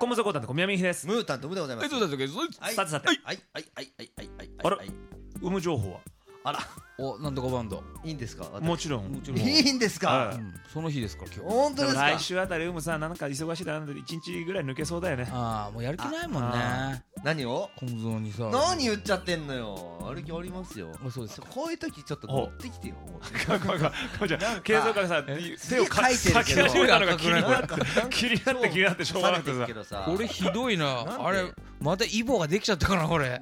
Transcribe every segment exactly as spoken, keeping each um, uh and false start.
コムゾコタンと小宮美です。 ムータンとムでございます。 そうだったけど、 はいさてさて、 はいはいはいはいはいはいあらはい。 有無情報はあら、 お、なんとかバンド。 いいんですか。 もちろん。 もちろん。 いいんですか。 はいうん、その日ですから今日。 本当ですか。 来週あたりウムさんなんか忙しいだなんで一日ぐらい抜けそうだよね。 ああ、もうやる気ないもんあね。 何をコムゾーにさ。 何言っちゃってんのよ。歩きありますよ。 あ、そうですか。 こういう時ちょっと乗ってきてよ。もうかかかかじゃなんか継続からさえ手をかすげえ書いてるけど先始めたのが気になってなんか気になって気になってしょうがなくてさされてるけ。どさ。 俺ひどいなんでな。あれ、またイボができちゃったかな、これ。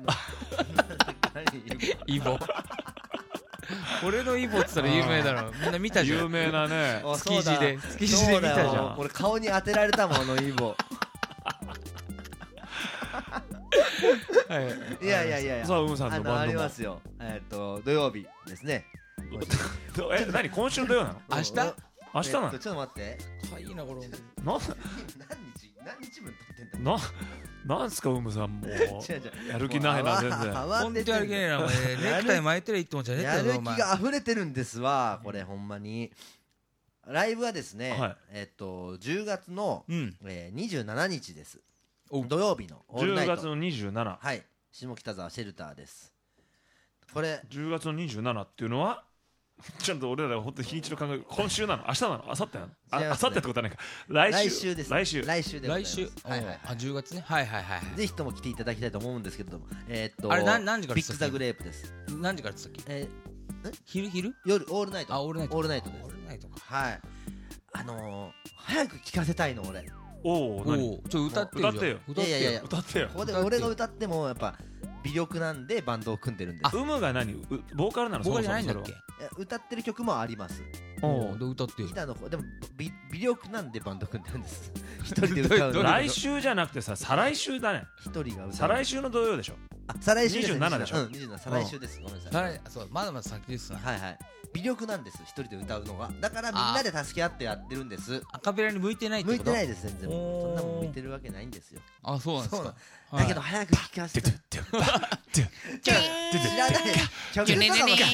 イボ。俺のイボっつったら有名だろ。みんな見たじゃん。 有名なね。 あ築地で。築地で見そうだたじゃん。 よ。これ顔に当てられたもん、あのイボ。 はいやいやいやいや。 さあウムさんあのあのバンドも。 りますよ。えっと土曜日ですね。 え何今週の土曜なの？ 明日明日なのえっと？ちょっと待って。 かいいな、これ。 な何日何日分撮ってんだ。 ななんすかウムさんもう違う違う。 やる気ないな全然。 ほんとやる気ねえな、お前。ネクタイ巻いてりゃいいってもんじゃねえんだやぞ、お前。 る気が溢れてるんですわ、これほんまに。ライブはですね、 はいえっとじゅうがつの、 うん。 えー、にじゅうしちにちです。 お土曜日のオールナイト。 じゅうがつのにじゅうしち。 はい、下北沢シェルターです。これじゅうがつのにじゅうしちっていうのはちゃんと俺らが本当に日にちの考え今週なの明日なの明後日なのあ違いますね明後日ってことはないか来週来週です。 来週来週でございます。 来週。 はいはいはい。 あ、じゅうがつね。はいはいはい。 ぜひとも来ていただきたいと思うんですけれども、えー、っとあれ何何時からビッグザグレープです。 何時からって言ってたっえけ？昼昼？ ー、夜オールナイト。 あ、オールナイト。 オールナイトですオールナイトか。 はい。あのー、早く聞かせたいの俺。 おおお何お、ちょ歌ってよ。 歌ってよ歌ってよ。 いやいやいや歌ってよここで俺が歌ってもやっぱ微力なんでバンドを組んでるんです。 有無が何うボーカルなの僕じゃないんだっそもけ？ いや歌ってる曲もあります。 おお、で歌ってよギ。ターの方でも微微力なんでバンド組んでるんです。一人で歌うどういうことの。 来週じゃなくてさ再来週だね一人が歌う。 再来週の土曜でしょあ、再来週です。 にじゅうしちでしょうん、にじゅうなな。再来週です。ごめんなさい。 はい、そう、まだまだ先ですな。 はいはい。微力なんです。一人で歌うのが。だからみんなで助け合ってやってるんです。 アカペラに向いてないって向いこと？ てないです全然。そおーんなもん向いてるわけないんですよ。 あ、そうなんですそうか。 だけど早く聞かせて。知らない。曲とかも知ら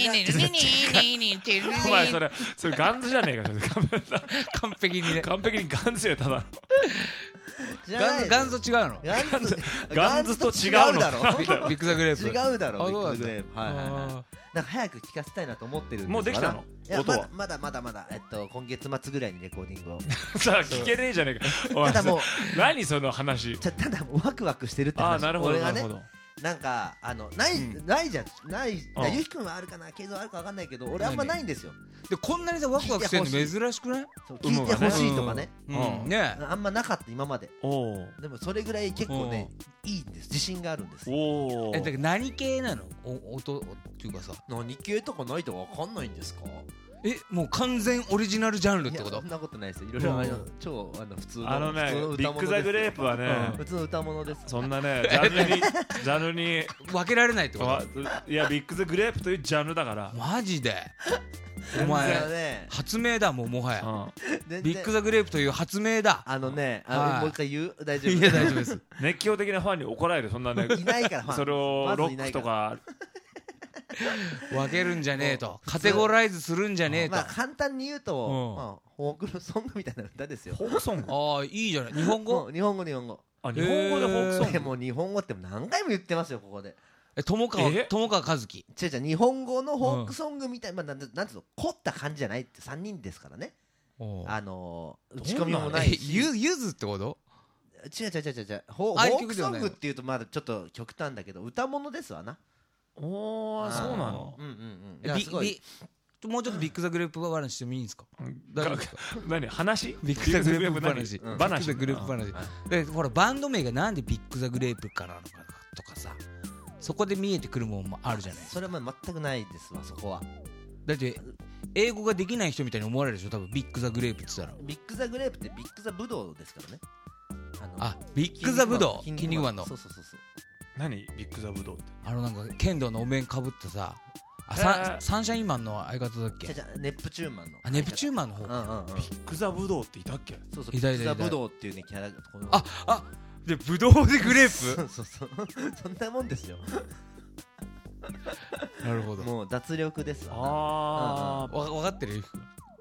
ない。 お前それそれガンズじゃねえか完璧にね。 完璧にガンズやただ知らないガンズ、ガンズと違うの？ ガンズガンズと違うのだろ。 ビッグザグレープ。 違うだろ。 あ、そうなんだ。 ビッググレープはいはいはい。 あなんか早く聞かせたいなと思ってるんです。 もうできたのいや音はまだまだまだまだえっと今月末ぐらいにレコーディングを。 さあ聞けねえじゃねえかお前ただもう何その話じゃただもうワクワクしてるって話。 ああなるほど俺がねなるほどなんかあのない、 うんないじゃないああゆきくんはあるかなケイゾーあるかわかんないけど俺あんまないんですよ。 ーで、こんなにさ、ワクワクしてんの珍しくない？ そう有無がね聞いてほしいとかね、 うん。ねあんまなかった今まで。 おおでもそれぐらい結構ねいいんです。自信があるんです。 おおえ、だから何系なの？お、音っていうかさ。 何系とかないとわかんないんですか。 え、もう完全オリジナルジャンルってこといやそん？なことないですよ。いろいろあのうん超あの普通のあのね普通のビッグザグレープはね普通の歌物です。 そんなねジャンルにジャンルに分けられないってこわと？ いやビッグザグレープというジャンルだからマジで？おあの前、 ね発明だ、もうもはや。 うん全然ビッグザグレープという発明だ。 あのねあはいのもう一回言う大丈夫。 いや、大丈夫です。 熱狂的なファンに怒られるそんなねいないからファンそれをまずロッいないからクとか分けるんじゃねえと。 普通カテゴライズするんじゃねえと。 まあ簡単に言うとうんまあフォークソングみたいな歌ですよ。 フォークソングああ、いいじゃない。日本語？ もう日本語日本語。 あ日本語でフォークソングでも日本語って何回も言ってますよここで。 え、友川え、 友川和樹。 違う違う日本語のフォークソングみたいな、まあ、なんなんつうの凝った感じじゃないってさんにんですからね。あのー、打ち込みもなえい、しゆ、ゆずってこと？ 違う違う違う違う違うフォああいうフォーク曲ではないのソングっていうとまだちょっと極端だけど歌物ですわな。 おーそうなのうんうんうんえいやすごいビもうちょっとビッグザグレープ話してもいいんですか？大丈夫ですか？ 何話ビッグザグレープ話。ビビッグッザグレープグザグレープ話。で、ほら、バンド名がなんでビッグザグレープからなのかとかさ、そこで見えてくるもんもあるじゃない。 それはまあ全くないですわそこは。 だって英語ができない人みたいに思われるでしょ、多分ビッグザグレープって言ったら。 ビッグザグレープってビッグザブドウですからね。あのあ、ビッグザブドウ、 筋筋肉マンのそうそうそうそう。 何ビッグザブドウってあのなんか剣道のお面かぶったさ、あ、 へサーサンシャインマンの相方だっけ？ じゃじゃネプチューンマンの。 あ、ネプチューンマンの方。 うんうんうん。 ビッグザブドウっていたっけそうそう。ビいたいたいたッグザブドウっていうねキャラこのあ、あ、でブドウでグレープ。 そうそうそうそんなもんですよ。 なるほど。 もう脱力ですわな。 あわ分かってる？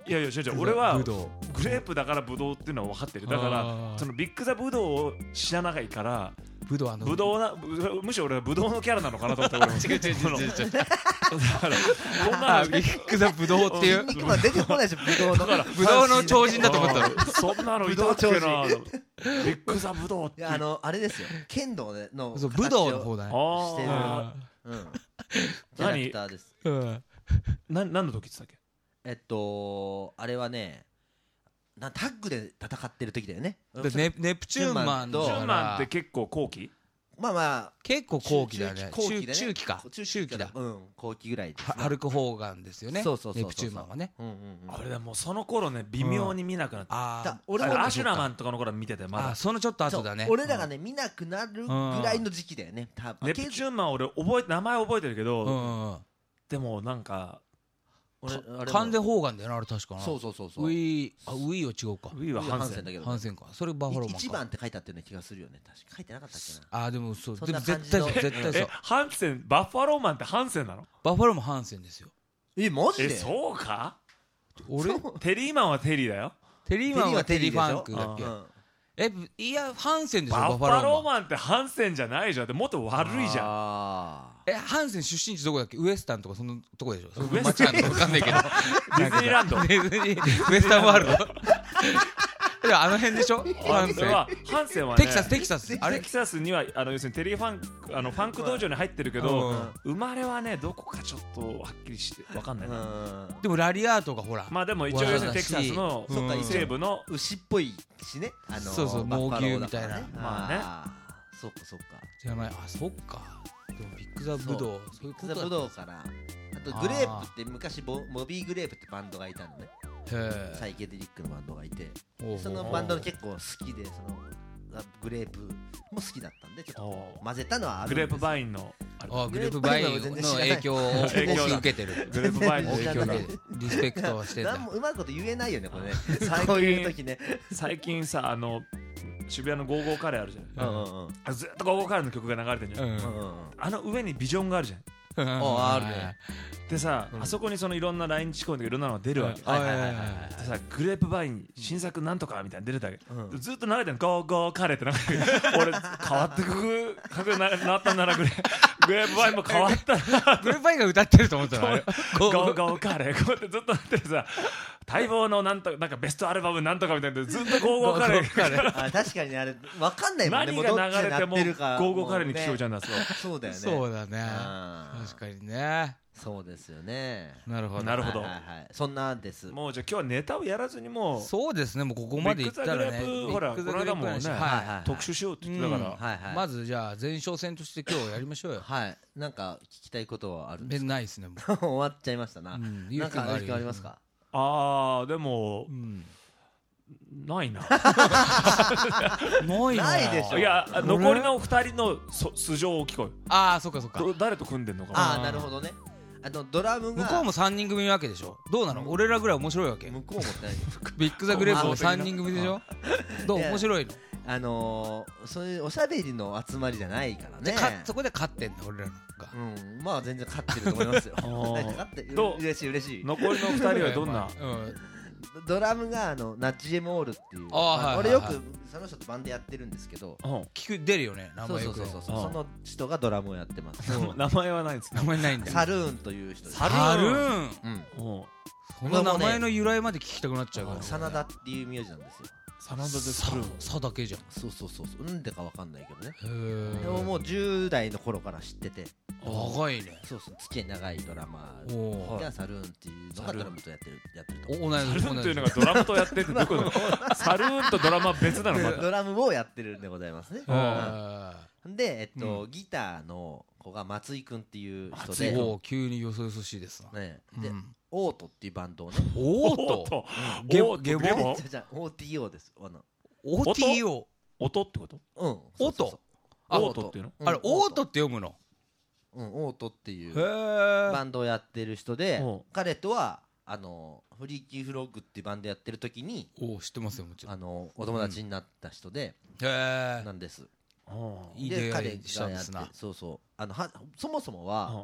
いやいや違う違う俺はブドウグレープだからブドウっていうのは分かってるだからそのビッグザブドウを知らないからブドウあのブドウなむしろ俺はブドウのキャラなのかなと思って俺も違う違う違う違うだからこんなのビッグザブドウっていう筋肉マン出てこないでしょ、ブドウの。 だからブドウの超人だと思ったのそんなのいたっけなビッグザブドウっていや、あの、あれですよ、剣道のそうブドウの方だねしてる、 あうん、キャラクターです。 うんな何の時って言ってたっけえっと、あれはね、なタッグで戦ってる時だよね。 でネネプチューンマンだチュシューマンからって結構後期まあまあ、 結構後期だよね中期だね中期か中中期だうん、後期ぐらいですね。 はハルク・ホーガンですよねそうそうそうそうネプチューンマンはねうんうんうん。 あれだもうその頃ね微妙に見なくなったあだー俺もあれアシュラマンとかの頃は見てたよまだあそのちょっとそう後だね俺らがね、見なくなるぐらいの時期だよね。多分ネプチューンマン俺覚えて名前覚えてるけうんどうんうんでもなんか俺あれも完全ホーガンだよなあれ確かなそうそうそうそう。 ウィーあウィーは違うかウィーはハンセンだけどハンセンかそれバッファローマンか一番って書いてあったような気がするよね。確か書いてなかったっけな。 あーでもそうそんでもな感じの絶対そう絶対そえうハンセンバッファローマンってハンセンなのバッファローもハンセンですよえ、マジえで？ そうか俺そうテリーマンはテリーだよテリーマンはテリー・ファンクテリーだっけうんえいやハンセンでしょバッフバッファローマンァローマンってハンセンじゃないじゃんってもっと悪いじゃんあえハンセン出身地どこだっけウエスタンとかそのとこでしょウエスタン間違いなのか分かんないけどディズニーランドディズニーウエスタンワールドいやあの辺でしょハンセンはハンセンはねテキサステキサスあれテキサスにはあの要するにテリーファンクあのファンク道場に入ってるけど、 うん生まれはねどこかちょっとはっきりしてわかんないな、 あ。 でもラリアートがほらまあでも一応要するにテキサスのうんそっか西部の牛っぽいしね。あのそうそうバッファローだから猛牛みたいなまあねあーそっかそっか。 じゃないあそっかでもビッグザブドウそういうことだザブドウから。あとグレープって昔ボモビーグレープってバンドがいたのね。 へサイケデリックのバンドがいて、 えそのバンド結構好きで、そのグレープも好きだったんで、ちょっと混ぜたのはあるんです。 グレープバインのあれあグレープバインの影響を大き影響だく受けてるグレープバインの大きく影響だ受けてるリスペクトはしてんだなんもうまいこと言えないよね、これね。 最近こういう時ね。 最近さあの渋谷のゴーゴーカレーあるじゃんうんうんうん。 あずっとゴーゴーカレーの曲が流れてるじゃん、 うんうんうんあの上にビジョンがあるじゃんああるねでさ、 うんあそこにそのいろんな来日公演とかいろんなのが出るわけ、 はいはいはいはいでさグレープバイン新作なんとかみたいなの出るだけ、 うんずっと流れてるのゴーゴーカレーってなんか俺変わってく曲にななったんならグレグレープバインも変わったなグレープバインが歌ってると思ったのあれゴーゴーカレーこうやってずっとなってるさ待望のなんとなんかベストアルバムなんとかみたいなずっとゴーゴーカレーあ確かにあれ分かんないもんね。 何が流れてもゴうどっちで鳴ってるかーゴーカレーに聞こえちゃううんだそうねそうだよね。 そうだねあー確かにねそうですよね。 なるほどなるほどはいはいはいそんなんです。 もうじゃあ今日はネタをやらずにもうそうですねもうここまでいったらねビッグザグレープほらビッグザグレープこの間もね話はいは特集しようって言ってたから、 うんはいはい。 いまずじゃあ前哨戦として今日やりましょうよはい。なんか聞きたいことはあるんで別すにないですねもか。終わっちゃいましたな。 ううんなんかあゆうきくんがりますか。 あーでもうんないなないなないでしょいや残りのふたりのそ素性を聞こうよああそっかそっかど誰と組んでんのかなああなるほどね。あのドラムが向こうもさんにん組なわけでしょどうなの俺らぐらい面白いわけ向こうもって何ビッグザグレープもさんにん組でしょどういや面白いのあのー、そういうおしゃべりの集まりじゃないからね。 でかそこで勝ってんだ俺らのがうん、まあ全然勝ってると思いますよ。 ー勝ってるどう嬉しい嬉しい。 残りのふたりはどんなうんドラムがあのナッジエモールっていう、 あーはいはいはい俺よくその人とバンドやってるんですけど、 うん聞く出るよね名そう前よくねそうそうそう、 うんその人がドラムをやってます。 名前はないですね名前ないんだよサルーンという人です。 サルサルーンうん、 うんその名前の由来まで聞きたくなっちゃうから真田っていう名字なんですよ。 真田でサルーンささだけじゃんそうそうそうそう、なんでかわかんないけどね。 へでももうじゅう代の頃から知ってて、 長いねそうそう、付き合い長いドラマおーおがサルーンっていうのがドラムとやってるやってるとお同じサルーンというのがドラムとやってってどういうことサルーンとドラムは別なのまたドラムをやってるんでございますね。 あで、えっと、 うギターの子が松井くんっていう人松井で、 おお急によそよそしいですなね、で、 うんオートっていうバンドをね、 おーっとゲおーっとゲボゲボじゃじゃ オーティーオー です。あの、 オーティーオー音ってことうん、 オーそうそうトそうあオートっていうのうんあれオートって読むのうん、オートっていへうえバンドをやってる人でうん、 彼とは、あの、フリーキーフロッグっていうバンドやってる時に、 おお知ってますよもちろんあの、お友達になった人で、 へえなんです。 うんいいで、彼出会いしたんがやってですな、 そうそう。あの、は、そもそもは、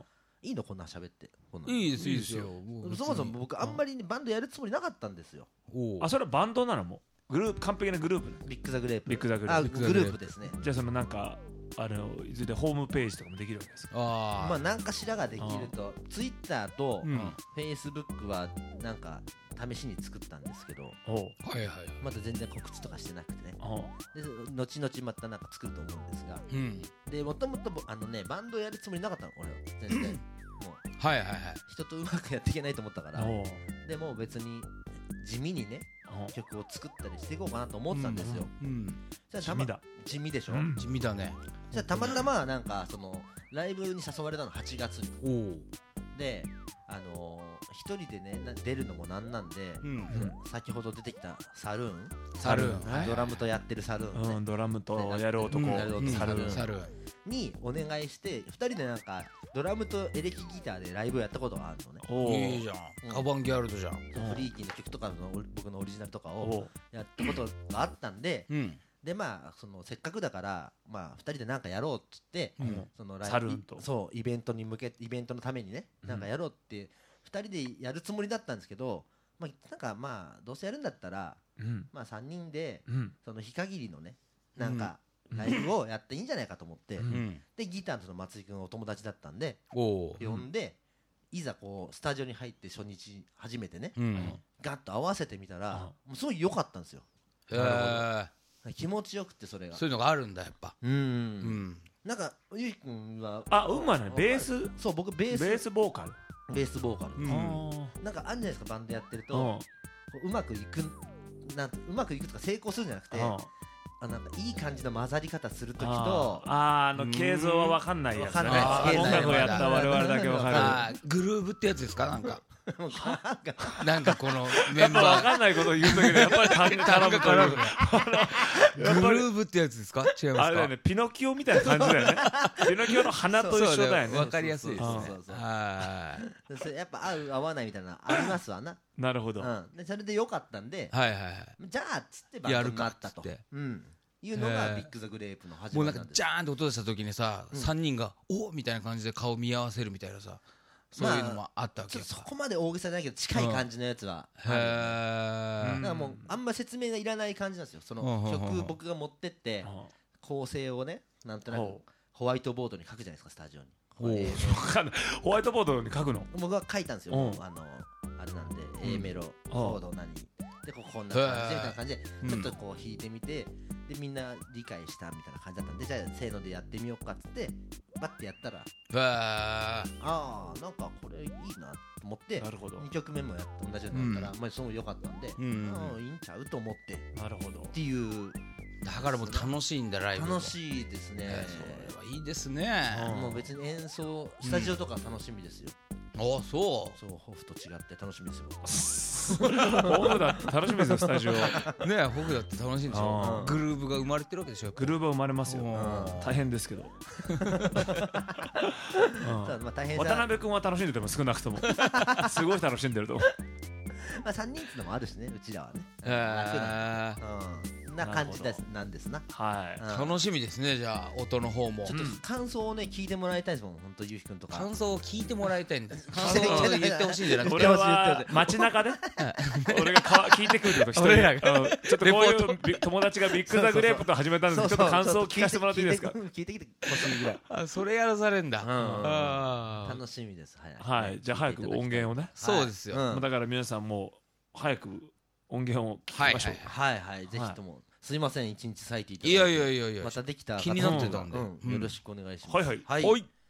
いいのこんな喋ってこんないいですいいですよ。 そもそも僕あんまり、ね、バンドやるつもりなかったんですよ。 あ、それはバンドなのもグループ、完璧なグループ。 ビッグザグレープ。 ビッグザグレあープ。 グループですね。 じゃあそのなんかあのいずれホームページとかもできるわけですか。 あまあ何かしらができると、ツイッターとうんフェイスブックはなんか試しに作ったんですけど、 おうはいはい。 まだ全然告知とかしてなくてね。 おうで後々またなんか作ると思うんですが、 うん。 でもともとあのねバンドやるつもりなかったの俺は全然。もうはいはいはい。 人とうまくやっていけないと思ったから、 おうでも別に地味にねおう曲を作ったりしていこうかなと思ってたんですよ。 うん。 じゃあたま地味だ。 地味でしょ。 うん地味だね。 じゃあたまたまなんかそのライブに誘われたのはちがつにおお。 で、あのー一人でねな出るのもなんなんで、 うん。 先ほど出てきたサルーン、 サルーン。 はいドラムとやってるサルーンね、 うん、ドラムとやる男、 うんやる男サルーン。 サルーン。 にお願いしてふたりでなんかドラムとエレキギターでライブをやったことがあるのね。 おういいじゃん。アバンギャルドじゃん。 フリーキーの曲とかの僕のオリジナルとかをおうやったことがあったんで、 うん。 でまあそのせっかくだからまあふたりでなんかやろうっつって、 うんそのライサルーンとそうイベントに向けイベントのためにねなんかやろうってふたりでやるつもりだったんですけど、まあなんかまあどうせやるんだったらうんまあさんにんでうんその日限りのねなんかライブをやっていいんじゃないかと思って、 うんうん。 でギターのその松井君お友達だったんでおお。 呼んで、いざこうスタジオに入って初日初めてねうん。 ガッと合わせてみたらもうすごい良かったんですよ。 へえ。 気持ちよくてそれがそういうのがあるんだやっぱ。 うん、 うん。 なんかゆうきくんはあ、うんまいね。ベースそう僕ベースベースボーカル。 ベースボーカル、 うんあなんかあるじゃないですかバンドやってると、 ーこううまくいくなんてうまくいくとか成功するんじゃなくて、 うんあなんかいい感じの混ざり方するときあとーあーあの形像は分かんないやつだね。 わかんない音楽をやった我々だけ分かる。 あーグルーブってやつですかなんか。 なんかなんかこのメやっぱ分ンバかんないことを言うときでやっぱり単絡むというー。グルーブってやつですか違いますか。 あれだよね、ピノキオみたいな感じだよね。ピノキオの鼻と一緒だよね。 わかりやすいですね。 そうそうそうはい。 それやっぱ合う合わないみたいなのありますわな、 なるほど。 うん、でそれで良かったんで、 はいはいはい。 じゃあっつってバンドになったとやるかっつってうん、いうのへーがビッグザグレープの始もうまりなんです。 なんかジャーンって音出した時にさ、 うんさんにんがおみたいな感じで顔見合わせるみたいなさ、そういうのもあったわけよちょっとそこまで大げさじゃないけど近い感じのやつはあるよね、 へだえからもうあんま説明がいらない感じなんですよ。そうんうんうんのうん曲僕が持ってって構成をねなんとなくほホワイトボードに書くじゃないですかスタジオに。 ほうえーう分かんない。ホワイトボードに書くの。 僕は書いたんですよ。 うんもうあのあれなんで A メロコード何でここんなへ感じでみーたいな感じでうんちょっとこう弾いてみてでみんな理解したみたいな感じだったんでじゃあせーのでやってみようかっつってバッてやったらへああなんかこれいいなと思ってなるほど。 にきょくめもやって同じようになったら、まあすごい良かったんで、 うんうんいいんちゃうと思ってっなるほど。 ていうだからもう楽しいんだライブ楽しいですね、 えーそれはいいですねうんもう別に演奏スタジオとか楽しみですよ、 あそそうホフと違って楽しみですよホームだって楽しみですよ、スタジオ。 うねえ僕だって楽しいんでしあょーグルーブが生まれてるわけでしょグルーヴは生まれますよ。 うん大変ですけど。うんただまあ大変さ渡辺君は楽しんでても少なくともすごい楽しんでると思まあさんにんってのもあるしねうちらはねへーうんな感じですなんですな、 う。はい。 うん楽しみですねじゃあ音の方もちょっと感想をね聞いてもらいたいですもん本当ゆうひくんとか感想を聞いてもらいたいんだ感想想を言ってほしいんじゃなくて俺は街中で俺がか聞いてくるってこと俺らがうんちょっとこういうビ友達がビッグザグレープと始めたんですけどちょっと感想を聞かせてもらっていいですか。 聞いてきてほしいぐらいあそれやらされんだんあー楽しみですはい、 はい、じゃあ早く音源をね、 そうですようんまあだから皆さんもう早く音源を聞きましょう。 はいはいはいぜひとも、すいません一日割いていただいやいてやいやいやまたできた方気になってたんでうんうんよろしくお願いしますはいはいはいはい